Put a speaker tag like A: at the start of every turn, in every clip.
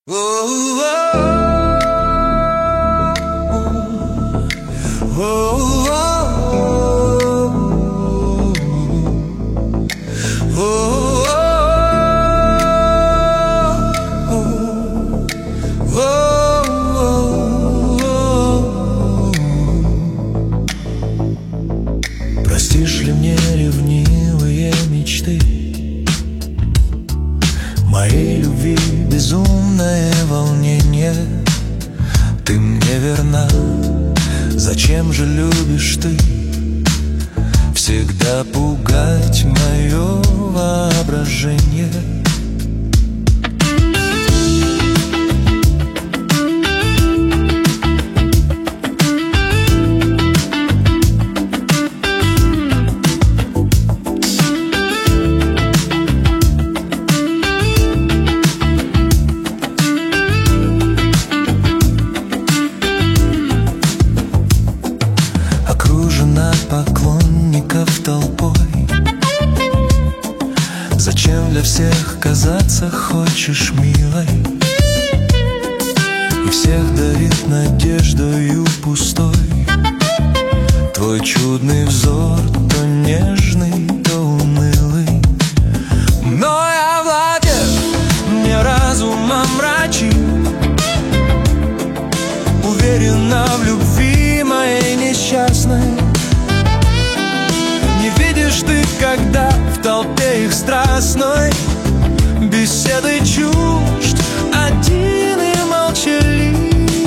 A: Простишь ли мне ревнивые мечты, моей любви безумное волнение? Ты мне верна, зачем же любишь ты всегда пугать мое воображение? Поклонников толпой, зачем для всех казаться хочешь милой? И всех дарит надеждою пустой твой чудный взор, то нежный, то унылый. Мной овладев, мне разум омрачит, уверена в любви моей несчастной. Не видишь ты, когда в толпе их страстной беседы чужд, один и молчалив.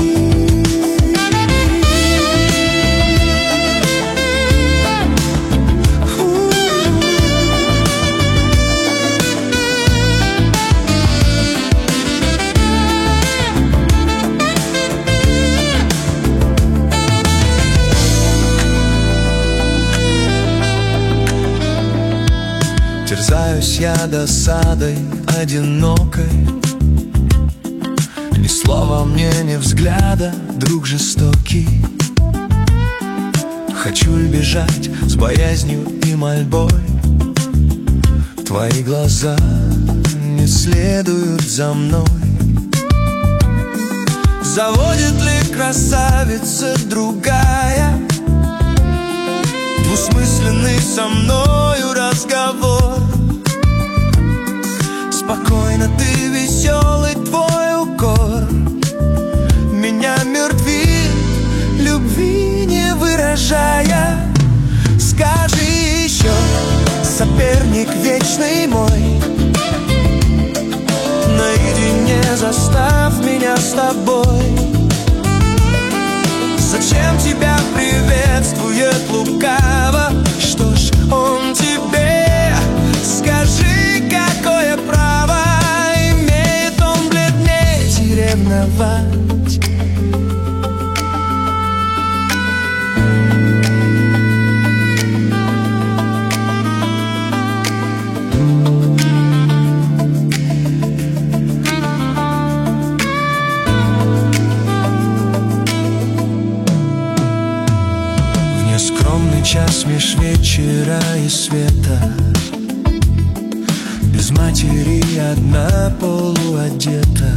A: Терзаюсь я досадой одинокой, ни слова мне, ни взгляда, друг жестокий. Хочу ли бежать с боязнью и мольбой? Твои глаза не следуют за мной. Заводит ли красавица другая двусмысленный со мною разговор? Спокойно ты, веселый твой укор меня мертвит, любви не выражая. Скажи еще, соперник вечный мой, наедине заставь меня с тобой. Зачем тебя приветствует лукаво? Что ж он тебе? Скажи, какое право имеет он бледнеть и ревновать? Скромный час меж вечера и света, без матери одна полуодета.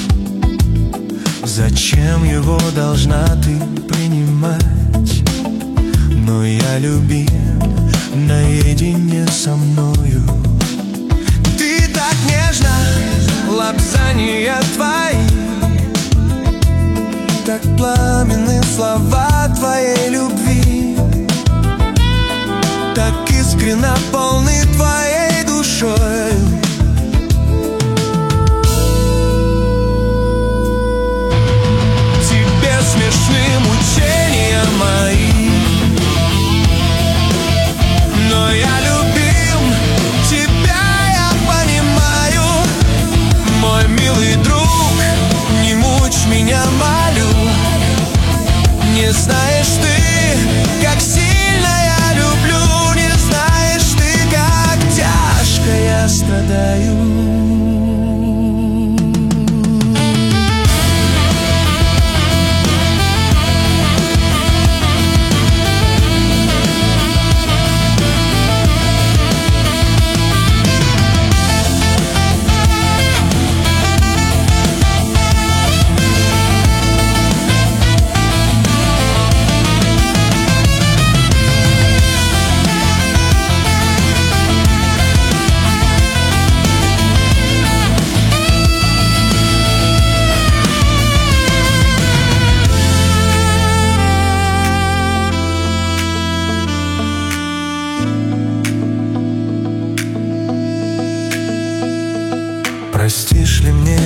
A: Зачем его должна ты принимать? Но я любим наедине со мною. Ты так нежна, лапзания твои, так пламенны слова твоей любви, так искренно полны твоей душой. Тебе смешны мучения мои, но я любим тебя, я понимаю. Мой милый друг, не мучь меня, молю. Не знаешь ты, как сильно я люблю, не знаешь ты, как тяжко я страдаю.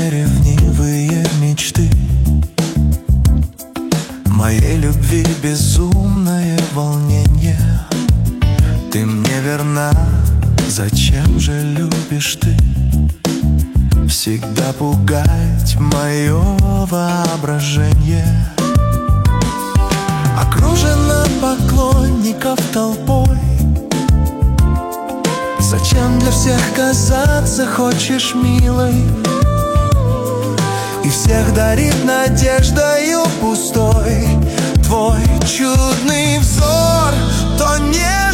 A: самые ревнивые мечты. Моей любви безумное волнение. Ты мне верна, зачем же любишь ты всегда пугать мое воображение? Окружена поклонников толпой, зачем для всех казаться хочешь милой? И всех дарит надеждою пустой твой чудный взор, то не